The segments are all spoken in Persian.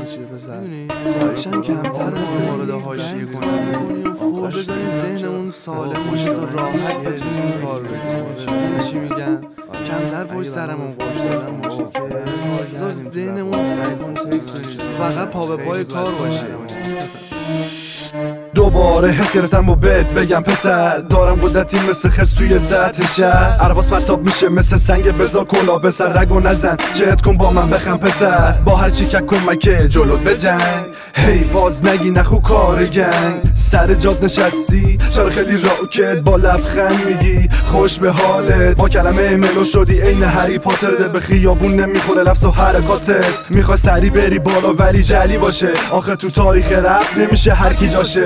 چیه پسر؟ خواهشم کمتر وارد حاشیه کنیم فوق بزنین ذهنمون سالم باشه تا راحت بتونیم کار بکنیم. چی میگم؟ کمتر پشت سرمون قرش دادن باشه که بذار ذهنمون فقط پا به پای کار باشه. دوباره حس گرفتم و بگم پسر دارم قدرتی مثل خرس توی سطح شهر. ارواز پرتاب میشه مثل سنگ بزا کلا به سر رگ و نزن جهت کن با من بخم پسر با هر چی که کمکه جلوت بجنگ حیفاز نگی نخو کار گنگ سر جاد نشستی چرا خیلی راکت با لبخند میگی خوش به حالت با کلمه ملو شدی عین هری پاتر ده به خیابون نمیخوره لفظ و حرکاتت میخوای سری بری بالا ولی جلی باشه آخه تو تاریخ رپ نمیشه هر کی جاشه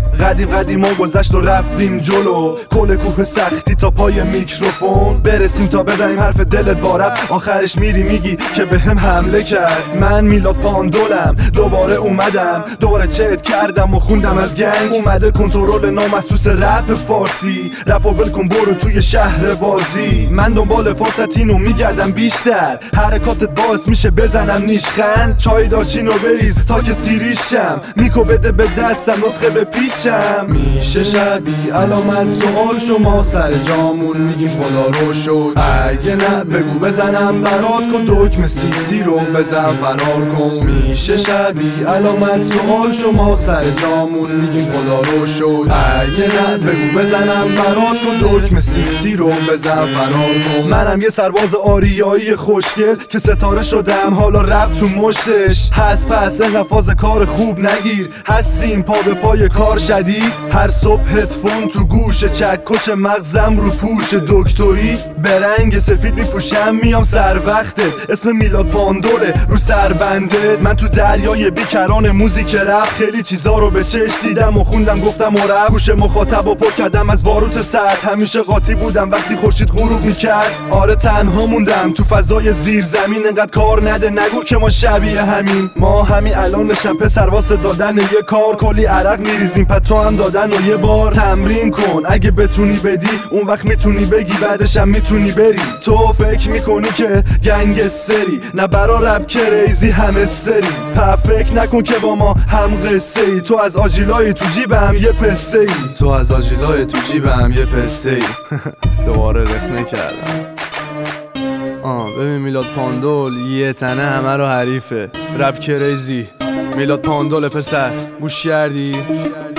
قدیم ما گذشت و رفتیم جلو کل کوه سختی تا پای میکروفون برسیم تا بزنیم حرف دلت با رپ آخرش میری میگی که به هم حمله کرد. من میلاد پاندولم دوباره اومدم دوباره چت کردم و خوندم از گنگ اومده کنترل نامحسوس رپ فارسی رپ و ول کن برو توی شهر بازی. من دنبال فرصتینو میگردم بیشتر حرکاتت باعث میشه بزنم نیشخند چای دارچینو بریز تا که سیریشم میکو بده به دستم نسخه به پیچم میشه شبی علامت سوال شما سر جامون میگیم خدا رو شد اگه نه بگو بزنم برات کن دکمه سیکتی رو بزن فرار کن میشه شبی علامت سوال شما سر جامون میگیم خدا رو شد اگه نه بگو بزنم برات کن دکمه سیکتی رو بزن فرار کن. منم یه سرباز آریایی خوشگل که ستاره شدم حالا رپ تو مشتش هست پس انقدر فاز کار خوب نگیر هستیم پا به پای کار شدید هر صبح هدفون تو گوش چکش مغزم رو پوش دکتری به رنگ سفید میپوشم میام سر وقته اسم میلاد پاندوله رو سربنده من تو دریای بیکران موزیک رپ خیلی چیزا رو به چشم دیدم و خوندم گفتم و رپ گوش مخاطب و پر کردم از باروت سرد همیشه قاطی بودم وقتی خورشید غروب میکرد آره تنها موندم تو فضای زیر زمین انقدر کار نده نگو که ما شبیه همین ما همین الان نشم پسر واسه دادن یه کار کلی عرق میریزیم تو هم دادن و یه بار تمرین کن اگه بتونی بدی اون وقت میتونی بگی بعدش هم میتونی بری. تو فکر میکنی که گنگستری نه برا رپ کریزی همه سری فکر نکن که با ما هم قصه ای تو از آجیلای تو جیبم یه پسه ای تو از آجیلای تو جیبم یه پسه ای دوباره رخنه کردم. ببین میلاد پاندول یه تنه همه رو حریفه رپ کریزی میلاد پاندول پسر گوش کردی؟